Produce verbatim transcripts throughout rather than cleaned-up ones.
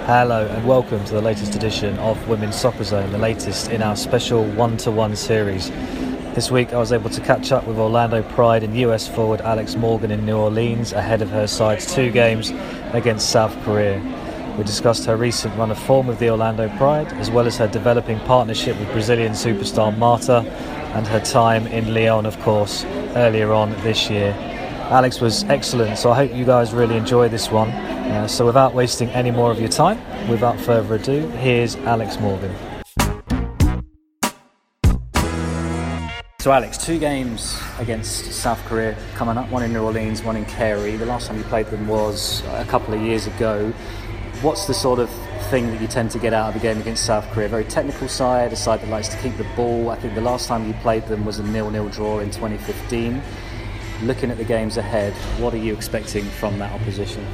Hello and welcome to the latest edition of Women's Soccer Zone, the latest in our special one-to-one series. This week I was able to catch up with Orlando Pride and U S forward Alex Morgan in New Orleans ahead of her side's two games against South Korea. We discussed her recent run of form with the Orlando Pride, as well as her developing partnership with Brazilian superstar Marta and her time in Lyon, of course, earlier on this year. Alex was excellent, so I hope you guys really enjoy this one. Uh, so without wasting any more of your time, without further ado, here's Alex Morgan. So Alex, two games against South Korea coming up, one in New Orleans, one in Cary. The last time you played them was a couple of years ago. What's the sort of thing that you tend to get out of a game against South Korea? A very technical side, a side that likes to keep the ball. I think the last time you played them was a nil-nil draw in twenty fifteen. Looking at the games ahead, what are you expecting from that opposition?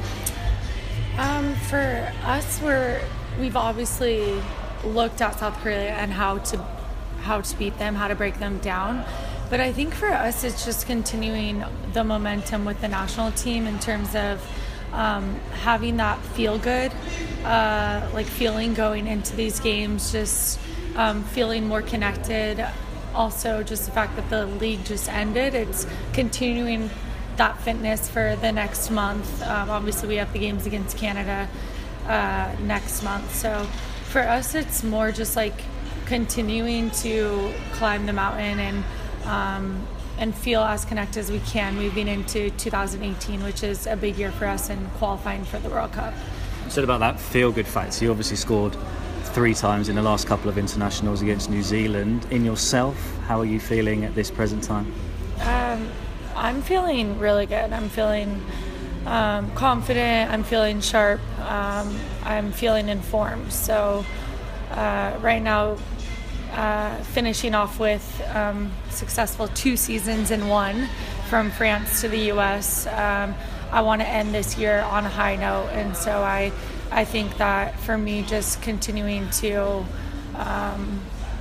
Um, for us, we're we've obviously looked at South Korea and how to how to beat them, how to break them down. But I think for us, it's just continuing the momentum with the national team in terms of um, having that feel good, uh, like feeling going into these games, just um, feeling more connected. Also, just the fact that the league just ended, it's continuing that fitness for the next month. Um, obviously, we have the games against Canada uh, next month. So for us, it's more just like continuing to climb the mountain and um, and feel as connected as we can moving into two thousand eighteen, which is a big year for us in qualifying for the World Cup. You said about that feel-good factor. You obviously scored three times in the last couple of internationals against New Zealand. In yourself, how are you feeling at this present time? Um, I'm feeling really good. I'm feeling um, confident. I'm feeling sharp. Um, I'm feeling informed. So uh, right now, uh, finishing off with um, successful two seasons in one, from France to the U S. Um, I want to end this year on a high note, and so I. I think that for me, just continuing to um,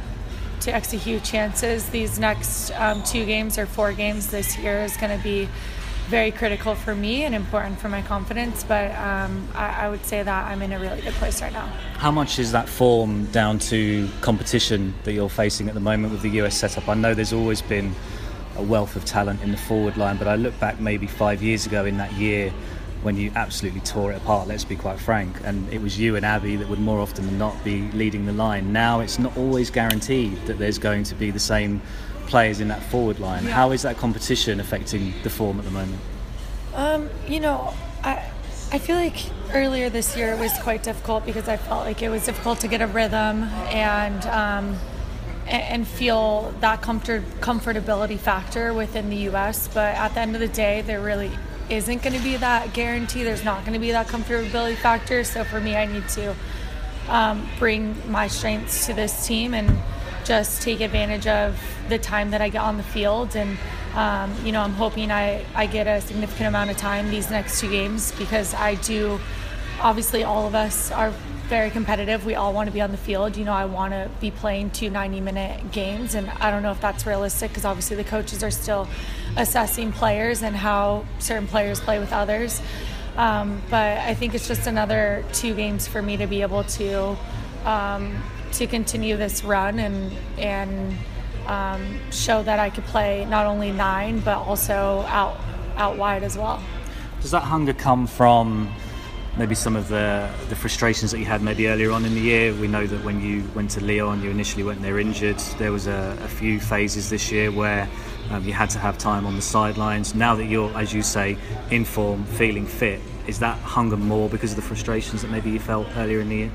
to execute chances these next um, two games or four games this year is going to be very critical for me and important for my confidence. But um, I, I would say that I'm in a really good place right now. How much is that form down to competition that you're facing at the moment with the U S setup? I know there's always been a wealth of talent in the forward line, but I look back maybe five years ago in that year when you absolutely tore it apart, let's be quite frank, and it was you and Abby that would more often than not be leading the line. Now it's not always guaranteed that there's going to be the same players in that forward line. Yeah. How is that competition affecting the form at the moment? Um, you know, I I feel like earlier this year it was quite difficult because I felt like it was difficult to get a rhythm and um, and feel that comfort comfortability factor within the U S. But at the end of the day, there really isn't going to be that guarantee. There's not going to be that comfortability factor. So for me, I need to um, bring my strengths to this team and just take advantage of the time that I get on the field. And, um, you know, I'm hoping I, I get a significant amount of time these next two games because I do, obviously all of us are very competitive. We all want to be on the field. You know, I want to be playing two ninety-minute games, and I don't know if that's realistic because obviously the coaches are still assessing players and how certain players play with others. Um, but I think it's just another two games for me to be able to um, to continue this run and and um, show that I could play not only nine but also out out wide as well. Does that hunger come from maybe some of the, the frustrations that you had maybe earlier on in the year? We know that when you went to Lyon, you initially went there injured. There was a, a few phases this year where um, you had to have time on the sidelines. Now that you're, as you say, in form, feeling fit, is that hunger more because of the frustrations that maybe you felt earlier in the year?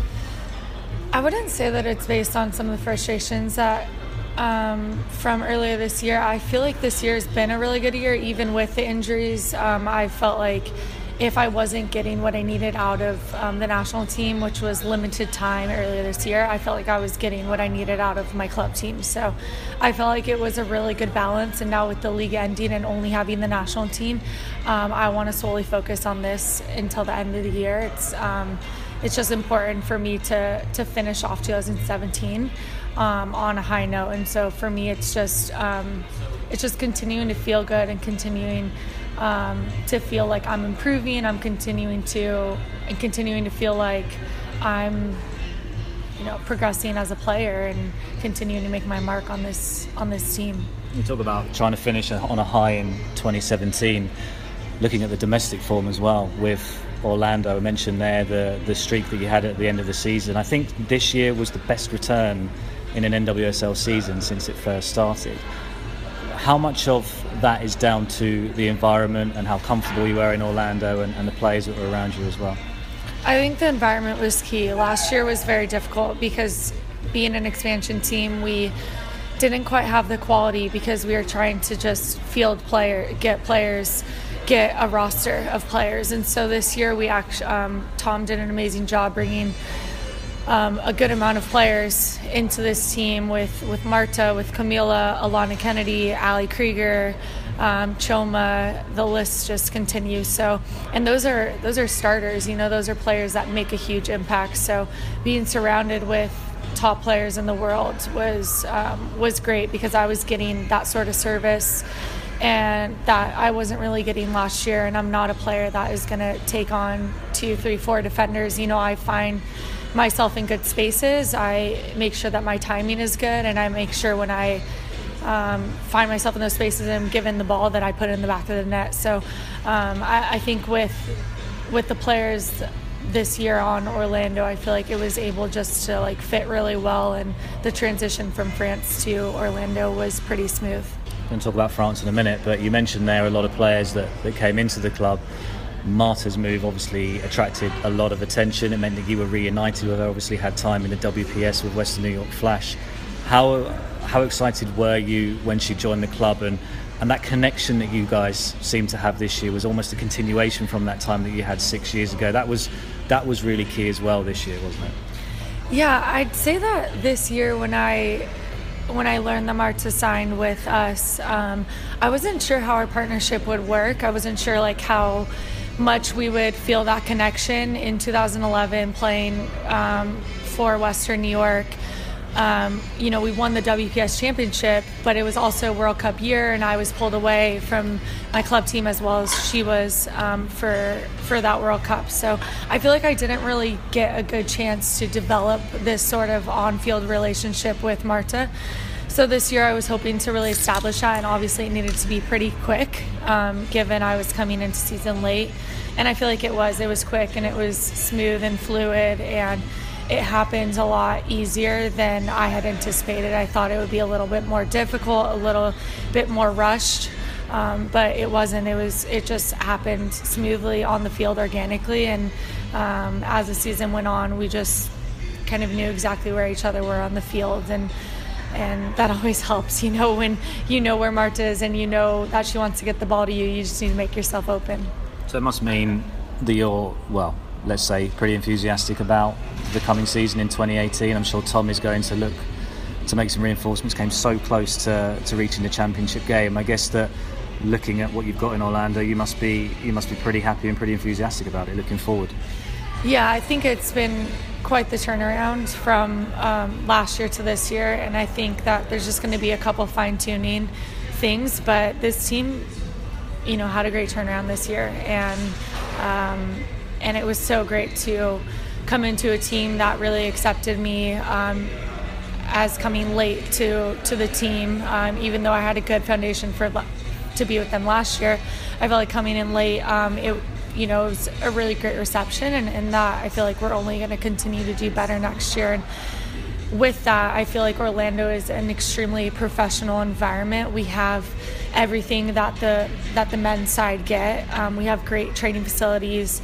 I wouldn't say that it's based on some of the frustrations that um, from earlier this year. I feel like this year has been a really good year, even with the injuries. Um, I felt like if I wasn't getting what I needed out of um, the national team, which was limited time earlier this year, I felt like I was getting what I needed out of my club team. So I felt like it was a really good balance. And now with the league ending and only having the national team, um, I want to solely focus on this until the end of the year. It's um, it's just important for me to, to finish off two thousand seventeen um, on a high note. And so for me, it's just um, it's just continuing to feel good and continuing um, to feel like I'm improving, I'm continuing to, and continuing to feel like I'm, you know, progressing as a player and continuing to make my mark on this on this team. You talk about trying to finish on a high in twenty seventeen. Looking at the domestic form as well with Orlando, I mentioned there the, the streak that you had at the end of the season. I think this year was the best return in an N W S L season since it first started. How much of that is down to the environment and how comfortable you were in Orlando and, and the players that were around you as well? I think the environment was key. Last year was very difficult because being an expansion team, we didn't quite have the quality because we were trying to just field player, get players, get a roster of players. And so this year we actually, um, Tom did an amazing job bringing um, a good amount of players into this team with, with Marta, with Camila, Alana Kennedy, Ali Krieger, um, Choma, the list just continues. So, and those are, those are starters, you know, those are players that make a huge impact. So being surrounded with top players in the world was, um, was great because I was getting that sort of service and that I wasn't really getting last year. And I'm not a player that is going to take on two, three, four defenders. You know, I find myself in good spaces. I make sure that my timing is good, and I make sure when I um, find myself in those spaces and I'm given the ball that I put it in the back of the net. So um, I, I think with with the players this year on Orlando, I feel like it was able just to like fit really well, and the transition from France to Orlando was pretty smooth. We're going to talk about France in a minute, but you mentioned there a lot of players that, that came into the club. Marta's move obviously attracted a lot of attention. It meant that you were reunited with her, obviously had time in the W P S with Western New York Flash. How how excited were you when she joined the club, and, and that connection that you guys seem to have this year was almost a continuation from that time that you had six years ago. That was that was really key as well this year, wasn't it? Yeah, I'd say that this year when I when I learned that Marta signed with us, um, I wasn't sure how our partnership would work. I wasn't sure like how much we would feel that connection in two thousand eleven playing um, for Western New York. Um, you know, we won the W P S championship, but it was also World Cup year, and I was pulled away from my club team as well as she was um, for for that World Cup. So I feel like I didn't really get a good chance to develop this sort of on-field relationship with Marta. So this year I was hoping to really establish that, and obviously it needed to be pretty quick, um, given I was coming into season late. And I feel like it was. It was quick, and it was smooth and fluid, and it happened a lot easier than I had anticipated. I thought it would be a little bit more difficult, a little bit more rushed, um, but it wasn't. It was. It just happened smoothly on the field, organically, and um, as the season went on, we just kind of knew exactly where each other were on the field, and and that always helps. You know, when you know where Marta is and you know that she wants to get the ball to you, you just need to make yourself open. So it must mean that you're, well, let's say, pretty enthusiastic about the coming season in twenty eighteen. I'm sure Tom is going to look to make some reinforcements. Came so close to, to reaching the championship game. I guess that looking at what you've got in Orlando, you must be you must be pretty happy and pretty enthusiastic about it, looking forward. Yeah, I think it's been quite the turnaround from um, last year to this year, and I think that there's just going to be a couple fine-tuning things, but this team, you know, had a great turnaround this year, and um, and it was so great to come into a team that really accepted me um, as coming late to to the team, um, even though I had a good foundation for to be with them last year. I felt like coming in late, um, it you know, it was a really great reception, and, and that I feel like we're only going to continue to do better next year. And with that, I feel like Orlando is an extremely professional environment. We have everything that the that the men's side get. Um, we have great training facilities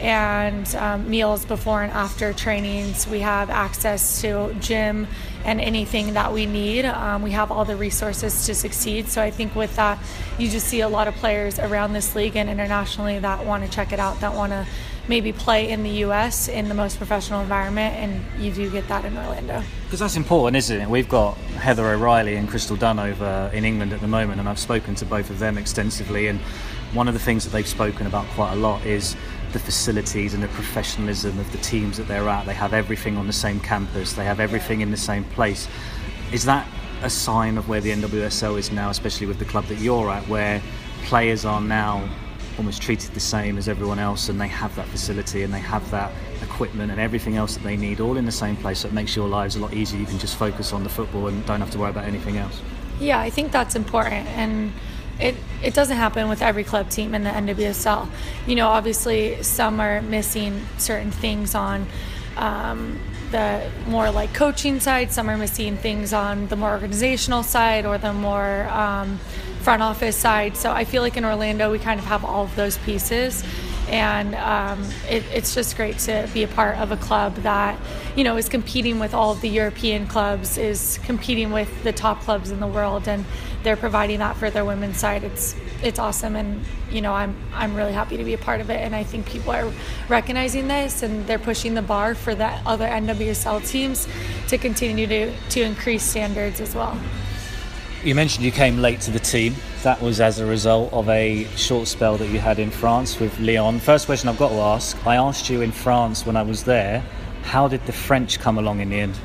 and um, meals before and after trainings. We have access to gym and anything that we need. Um, we have all the resources to succeed. So I think with that, you just see a lot of players around this league and internationally that want to check it out, that want to maybe play in the U S in the most professional environment, and you do get that in Orlando. Because that's important, isn't it? We've got Heather O'Reilly and Crystal Dunn over in England at the moment, and I've spoken to both of them extensively, and one of the things that they've spoken about quite a lot is the facilities and the professionalism of the teams that they're at. They have everything on the same campus, they have everything in the same place. Is that a sign of where the N W S L is now, especially with the club that you're at, where players are now almost treated the same as everyone else, and they have that facility and they have that equipment and everything else that they need all in the same place, so it makes your lives a lot easier. You can just focus on the football and don't have to worry about anything else. Yeah, I think that's important, and it it doesn't happen with every club team in the N W S L. You know, obviously some are missing certain things on um, the more like coaching side, some are missing things on the more organizational side or the more um, front office side. So I feel like in Orlando we kind of have all of those pieces, and um, it, it's just great to be a part of a club that, you know, is competing with all of the European clubs, is competing with the top clubs in the world, and they're providing that for their women's side. It's it's awesome, and you know, I'm I'm really happy to be a part of it, and I think people are recognizing this and they're pushing the bar for the other N W S L teams to continue to, to increase standards as well. You mentioned you came late to the team. That was as a result of a short spell that you had in France with Lyon. First question I've got to ask, I asked you in France when I was there, how did the French come along in the end?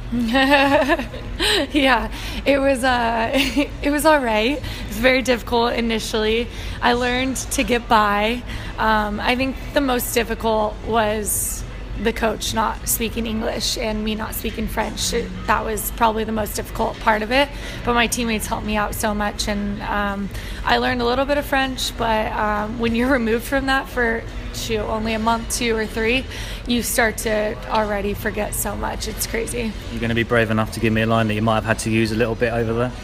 Yeah, it was uh, it was all right. It was very difficult initially. I learned to get by. Um, I think the most difficult was the coach not speaking English and me not speaking French. It, that was probably the most difficult part of it. But my teammates helped me out so much, and um, I learned a little bit of French. But um, when you're removed from that for shoot, only a month, two or three, you start to already forget so much. It's crazy. You're going to be brave enough to give me a line that you might have had to use a little bit over there?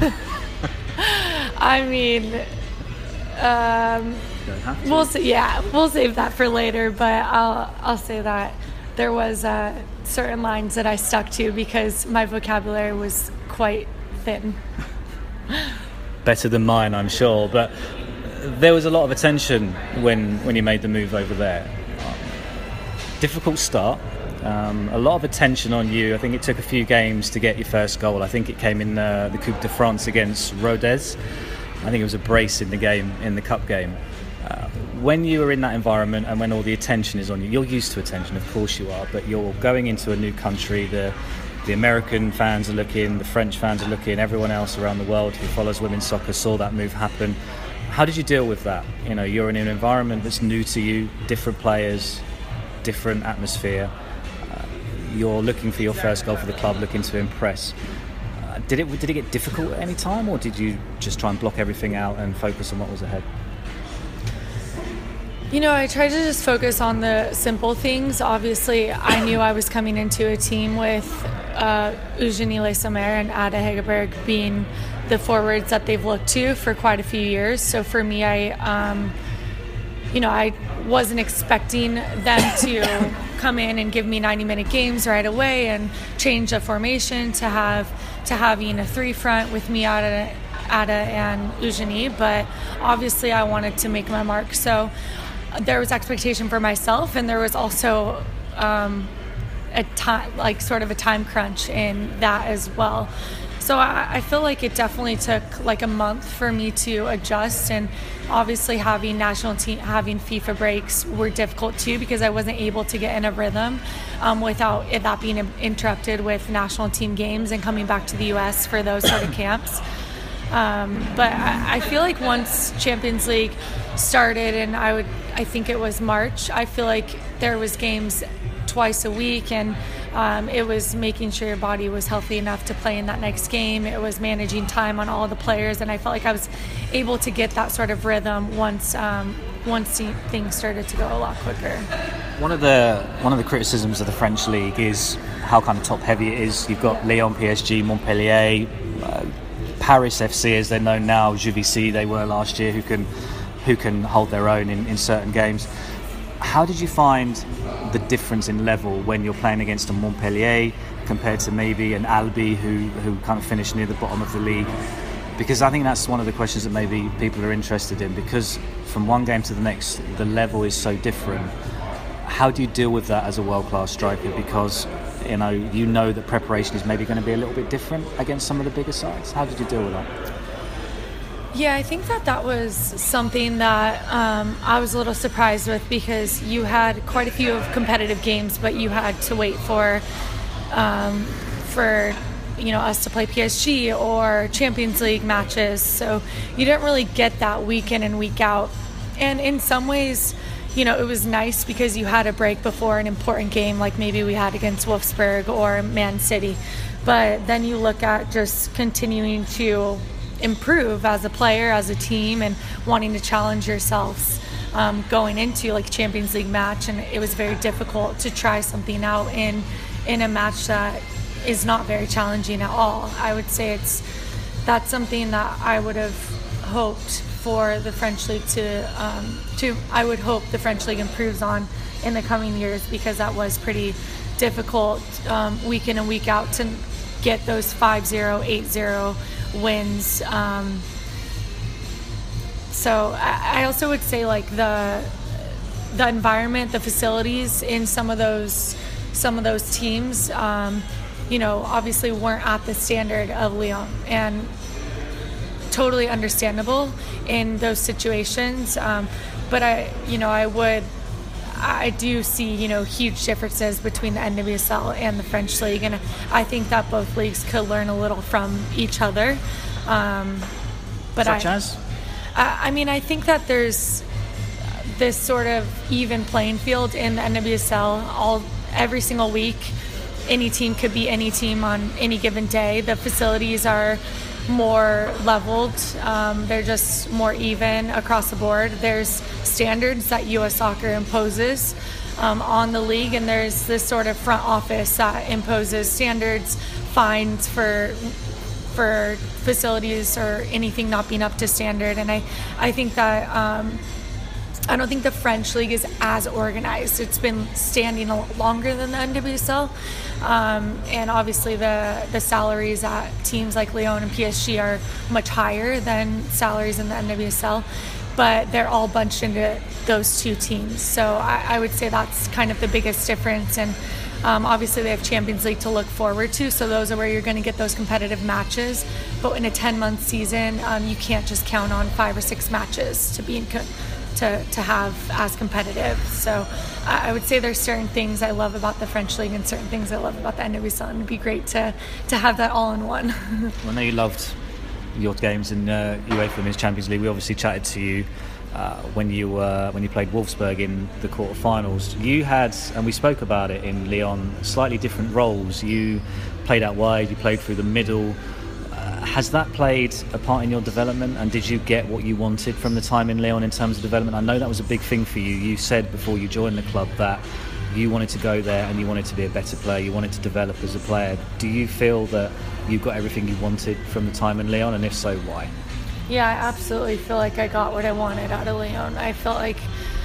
I mean, um, we'll see, yeah, we'll save that for later. But I'll I'll say that there was uh, certain lines that I stuck to because my vocabulary was quite thin. Better than mine, I'm sure. But there was a lot of attention when, when you made the move over there. Difficult start, um, a lot of attention on you. I think it took a few games to get your first goal. I think it came in uh, the Coupe de France against Rodez. I think it was a brace in the game, in the cup game. Uh, when you are in that environment and when all the attention is on you, you're used to attention, of course you are, but you're going into a new country. The the American fans are looking, the French fans are looking, everyone else around the world who follows women's soccer saw that move happen. How did you deal with that? You know, you're in an environment that's new to you, different players, different atmosphere. Uh, you're looking for your first goal for the club, looking to impress. Uh, did it did it get difficult at any time, or did you just try and block everything out and focus on what was ahead? You know, I tried to just focus on the simple things. Obviously, I knew I was coming into a team with uh, Eugenie Le Sommer and Ada Hegerberg being the forwards that they've looked to for quite a few years. So for me, I, um, you know, I wasn't expecting them to come in and give me ninety-minute games right away and change the formation to have to having a three front with me, Ada, Ada and Eugenie. But obviously, I wanted to make my mark. So there was expectation for myself, and there was also um, a time, like sort of a time crunch in that as well. So I, I feel like it definitely took like a month for me to adjust, and obviously having national team, having FIFA breaks were difficult too because I wasn't able to get in a rhythm um, without it, that being interrupted with national team games and coming back to the U S for those sort of camps. Um, but I, I feel like once Champions League started, and I would, I think it was March, I feel like there was games twice a week, and um, it was making sure your body was healthy enough to play in that next game. It was managing time on all the players, and I felt like I was able to get that sort of rhythm once um, once things started to go a lot quicker. One of the one of the criticisms of the French league is how kind of top heavy it is. You've got Lyon, P S G, Montpellier, uh, Paris F C as they're known now, Juvisy they were last year, who can who can hold their own in, in certain games. How did you find the difference in level when you're playing against a Montpellier compared to maybe an Albi who, who kind of finished near the bottom of the league? Because I think that's one of the questions that maybe people are interested in, because from one game to the next the level is so different. How do you deal with that as a world-class striker? Because you know you know that preparation is maybe going to be a little bit different against some of the bigger sides. How did you deal with that? Yeah, I think that that was something that um, I was a little surprised with, because you had quite a few of competitive games, but you had to wait for um, for you know us to play P S G or Champions League matches, so you didn't really get that week in and week out and in some ways, you know, it was nice because you had a break before an important game like maybe we had against Wolfsburg or Man City. But then you look at just continuing to improve as a player, as a team, and wanting to challenge yourselves um, going into like a Champions League match. And it was very difficult to try something out in in a match that is not very challenging at all. I would say it's that's something that I would have hoped for the French League to um, to I would hope the French League improves on in the coming years, because that was pretty difficult um, week in and week out to get those five zero, eight zero wins. Um, so I, I also would say like the the environment, the facilities in some of those some of those teams, um, you know, obviously weren't at the standard of Lyon, and totally understandable in those situations. Um, but I, you know, I would, I do see, you know, huge differences between the N W S L and the French League, and I think that both leagues could learn a little from each other. Um, but Such I, as? I, I mean, I think that there's this sort of even playing field in the N W S L. All every single week, any team could be any team on any given day. The facilities are more leveled. Um, they're just more even across the board. There's standards that U S Soccer imposes um, on the league, and there's this sort of front office that imposes standards, fines for for facilities or anything not being up to standard. And I, I think that um, I don't think the French League is as organized. It's been standing a lot longer than the N W S L. Um, and obviously the, the salaries at teams like Lyon and P S G are much higher than salaries in the N W S L. But they're all bunched into those two teams. So I, I would say that's kind of the biggest difference. And um, obviously they have Champions League to look forward to. So those are where you're going to get those competitive matches. But in a ten-month season, um, you can't just count on five or six matches to be in co- to, to have as competitive. So I would say there's certain things I love about the French League and certain things I love about the N W S L, and it'd be great to, to have that all in one. Well, I know you loved your games in uh, UEFA Women's Champions League. We obviously chatted to you uh, when you uh, when you played Wolfsburg in the quarterfinals. You had, and we spoke about it in Lyon, slightly different roles. You played out wide, you played through the middle. Has that played a part in your development, and did you get what you wanted from the time in Lyon in terms of development? I know that was a big thing for you. You said before you joined the club that you wanted to go there and you wanted to be a better player, you wanted to develop as a player. Do you feel that you got everything you wanted from the time in Lyon, and if so, why? Yeah, I absolutely feel like I got what I wanted out of Lyon. I felt like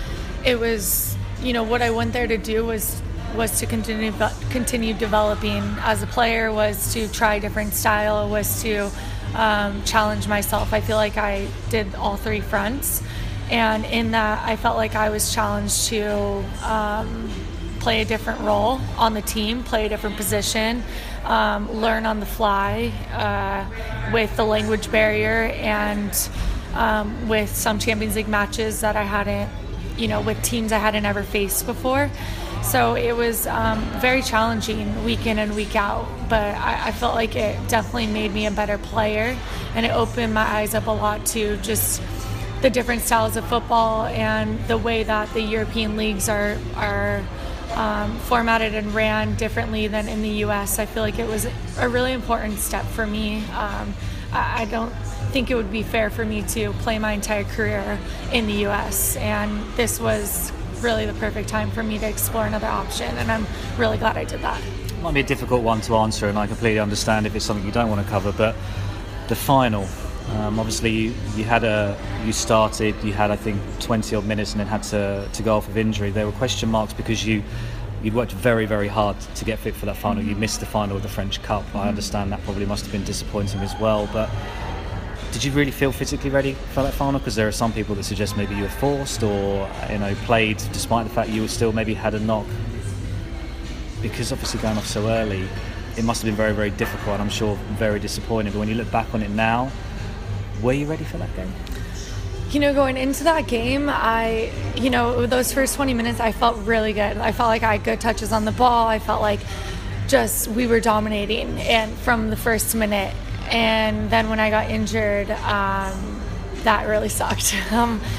it was, you know, what I went there to do was was to continue continue developing as a player, was to try a different style, was to um, challenge myself. I feel like I did all three fronts, and in that I felt like I was challenged to um, play a different role on the team, play a different position, um, learn on the fly uh, with the language barrier, and um, with some Champions League matches that I hadn't, you know, with teams I hadn't ever faced before. So it was um, very challenging week in and week out, but I, I felt like it definitely made me a better player, and it opened my eyes up a lot to just the different styles of football and the way that the European leagues are are um, formatted and ran differently than in the U S. I feel like it was a really important step for me. Um, I, I don't think it would be fair for me to play my entire career in the U S, and this was really the perfect time for me to explore another option, and I'm really glad I did that. It might be a difficult one to answer, and I completely understand if it's something you don't want to cover, but the final, um, obviously you, you had a you started you had I think twenty odd minutes and then had to, to go off with injury. There were question marks because you you'd worked very very hard to get fit for that final. You missed the final of the French Cup. I understand that probably must have been disappointing as well, but did you really feel physically ready for that final? Because there are some people that suggest maybe you were forced, or you know, played despite the fact you were still maybe had a knock. Because obviously going off so early, it must have been very, very difficult, and I'm sure very disappointing. But when you look back on it now, were you ready for that game? You know, going into that game, I, you know, those first twenty minutes, I felt really good. I felt like I had good touches on the ball. I felt like just we were dominating, and from the first minute. And then when I got injured, um, that really sucked. Um,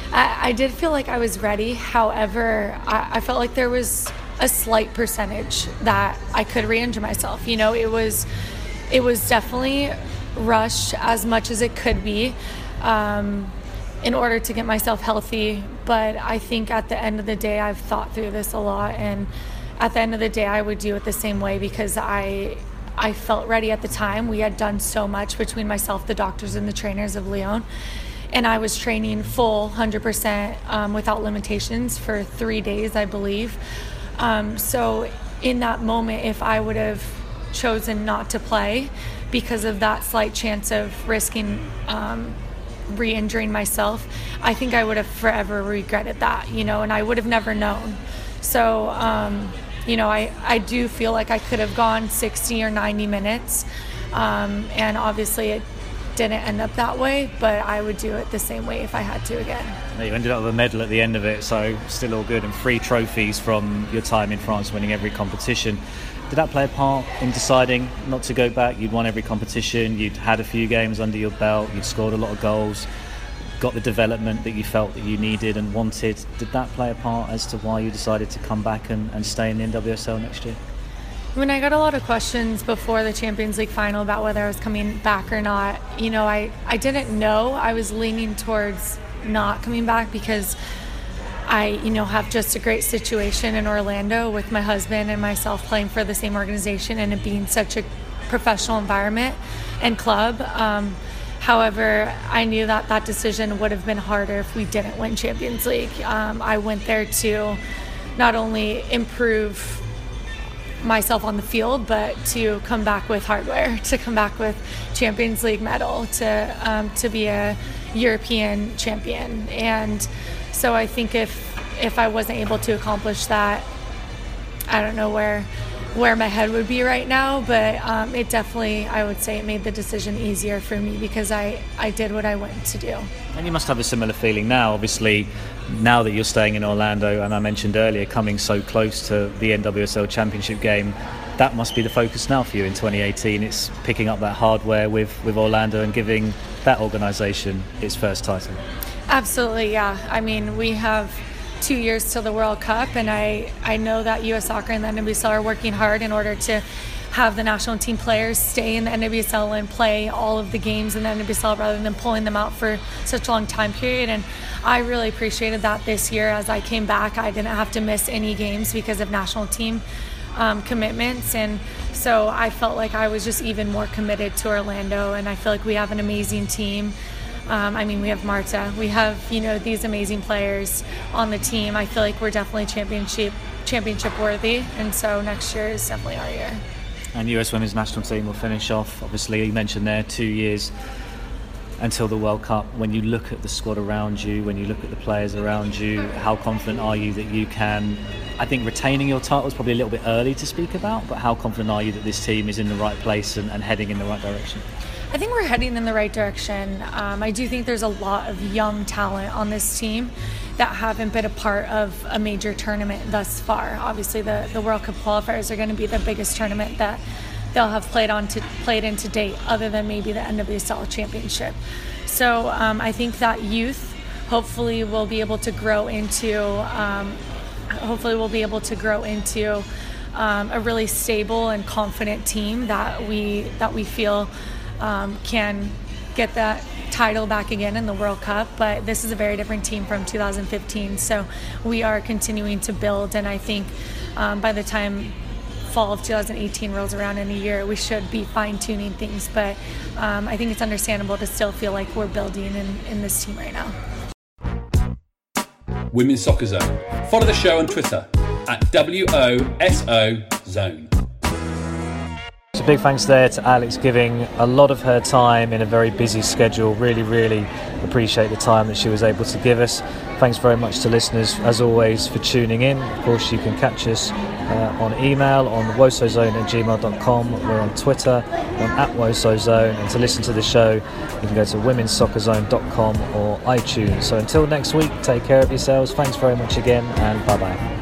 I, I did feel like I was ready. However, I, I felt like there was a slight percentage that I could re-injure myself. You know, it was it was definitely rushed as much as it could be um, in order to get myself healthy. But I think at the end of the day, I've thought through this a lot, and at the end of the day, I would do it the same way because I I felt ready at the time. We had done so much between myself, the doctors, and the trainers of Lyon. And I was training full one hundred percent um, without limitations for three days, I believe. Um, so in that moment, if I would have chosen not to play because of that slight chance of risking um, re-injuring myself, I think I would have forever regretted that, you know, and I would have never known. So, um, you know, I, I do feel like I could have gone sixty or ninety minutes, um, and obviously it didn't end up that way, but I would do it the same way if I had to again. You ended up with a medal at the end of it, so still all good, and three trophies from your time in France, winning every competition. Did that play a part in deciding not to go back? You'd won every competition, you'd had a few games under your belt, you'd scored a lot of goals, got the development that you felt that you needed and wanted. Did that play a part as to why you decided to come back and, and stay in the N W S L next year? When I got a lot of questions before the Champions League final about whether I was coming back or not, you know, I, I didn't know. I was leaning towards not coming back because I, you know, have just a great situation in Orlando with my husband and myself playing for the same organization and it being such a professional environment and club. Um, however, I knew that that decision would have been harder if we didn't win Champions League. Um, I went there to not only improve myself on the field, but to come back with hardware, to come back with Champions League medal, to um, to be a European champion. And so I think if if I wasn't able to accomplish that, I don't know where where my head would be right now, but um, it definitely, I would say, it made the decision easier for me because I, I did what I wanted to do. And you must have a similar feeling now, obviously, now that you're staying in Orlando, and I mentioned earlier, coming so close to the N W S L Championship game, that must be the focus now for you in twenty eighteen. It's picking up that hardware with, with Orlando and giving that organisation its first title. Absolutely, yeah. I mean, we have two years till the World Cup, and I, I know that U S Soccer and the N W S L are working hard in order to have the national team players stay in the N W S L and play all of the games in the N W S L rather than pulling them out for such a long time period. And I really appreciated that this year. As I came back, I didn't have to miss any games because of national team um, commitments, and so I felt like I was just even more committed to Orlando, and I feel like we have an amazing team. Um, I mean, we have Marta. We have, you know, these amazing players on the team. I feel like we're definitely championship championship worthy, and so next year is definitely our year. And U S Women's National Team will finish off, obviously, you mentioned there, two years until the World Cup. When you look at the squad around you, when you look at the players around you, how confident are you that you can, I think retaining your title is probably a little bit early to speak about, but how confident are you that this team is in the right place and, and heading in the right direction? I think we're heading in the right direction. Um, I do think there's a lot of young talent on this team that haven't been a part of a major tournament thus far. Obviously, the, the World Cup qualifiers are going to be the biggest tournament that they'll have played on to played in to date, other than maybe the N W S L Championship. So um, I think that youth hopefully will be able to grow into. Um, hopefully, we'll be able to grow into um, a really stable and confident team that we that we feel. Um, can get that title back again in the World Cup, but this is a very different team from two thousand fifteen, so we are continuing to build, and I think um, by the time fall of two thousand eighteen rolls around in a year, we should be fine-tuning things, but um, I think it's understandable to still feel like we're building in, in this team right now. Women's Soccer Zone. Follow the show on Twitter at W O S O Zone. So big thanks there to Alex, giving a lot of her time in a very busy schedule. Really, really appreciate the time that she was able to give us. Thanks very much to listeners, as always, for tuning in. Of course, you can catch us uh, on email on wosozone at gmail dot com. We're on Twitter on at wosozone. And to listen to the show, you can go to womens soccer zone dot com or iTunes. So until next week, take care of yourselves. Thanks very much again, and bye-bye.